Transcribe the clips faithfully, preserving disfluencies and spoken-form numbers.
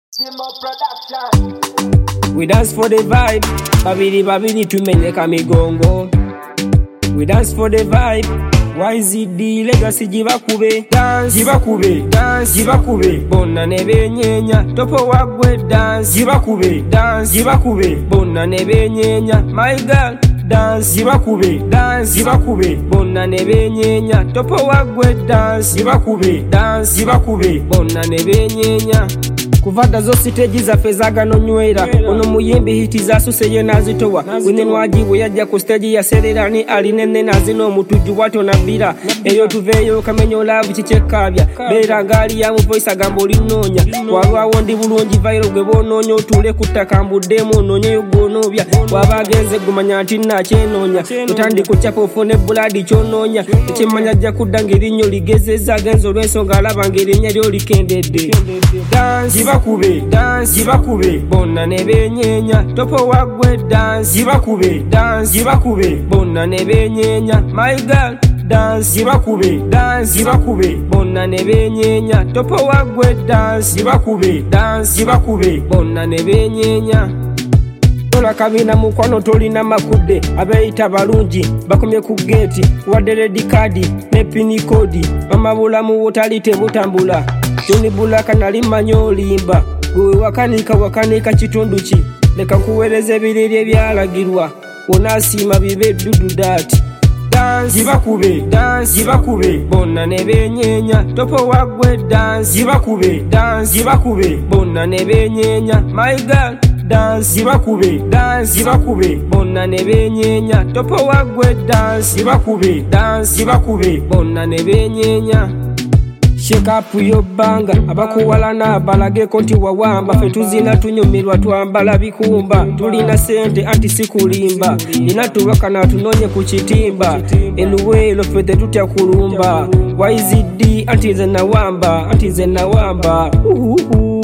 Simba Production. We dance for the vibe, babiri babiri tumenyeka migongo. We dance for the vibe, Y Z D legacy jibakube. Dance, jibakube, dance, jibakube. Bona nebenyenya, topo wagwe dance, jibakube, dance, jibakube. Bona nebenyenya, my girl. Dance, jibakube, dance, jibakube. Bona nebenyenya, topo wagwe dance, jibakube, dance, jibakube. Bona nebenyenya. Kuvada zo stage za fezaga no nywera ono muyimbi hiti za suseye nazitowa wine nwajibu yajja ku stage ya sererani alinene nazino mutuju wato nabira eyo tuveyo kamenyo love kichekabya bera ngali ya mu voice agambo linonya walwa wondi bulungi vairo gwe bononyo tule kutakambudemo nonye yugonobya wabagenze gumanya nti na kyenonya tutandi kuchapa ofone buladi kyononya ekimanya jja kudangira nnyo ligezeza genzo lwensonga alaba ngerinya lyo likendedde. Dance jibakube, dance jibakube. Bona nebenyenya, topo wagwe dance jibakube, dance jibakube. Bona nebenyenya, my girl. Dance jibakube, dance jibakube. Bona nebenyenya, topo wagwe dance jibakube, dance jibakube. Bona nebenyenya. Tola kabina mukwano tolina makude abeita balungi bakomye ku gate wadde red card ne pin code mama bulamu wotalite butambula Tuni bulaka nali manyo olimba gwe wakanika wakanika kitundu ki leka kuwereze biriri byalagirwa onasima bibe dudu dati. Dance jibakube, dance jibakube. Bona nebenyenya, topo wagwe dance jibakube, dance jibakube. Bona nebenyenya, my girl. Dance jibakube, dance jibakube. Bona nebenyenya, topo wagwe dance jibakube, dance jibakube. Bona nebenyenya. Shake up yo banga abakuwalana balage konti wawamba fe tuzina tunyumirwa twambala bikumba tulina sente anti sikulimba inatuwaka na tunonye kuchitimba eluwelo fete tutya kulumba Y Z D anti zena wamba anti zena wamba uhuhu.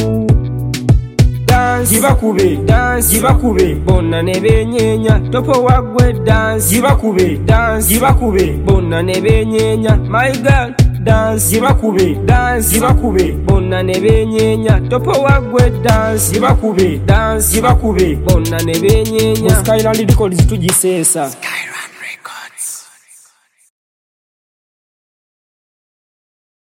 Dance jibakube, dance jibakube. Bona nebenyenya, topo wagwe dance jibakube, dance jibakube. Bona nebenyenya, my girl. Dance jibakube, dance jibakube. Bona nebenyenya, topo wagwe dance jibakube, dance jibakube. Bona nebenyenya. Skyland Records tujisesa.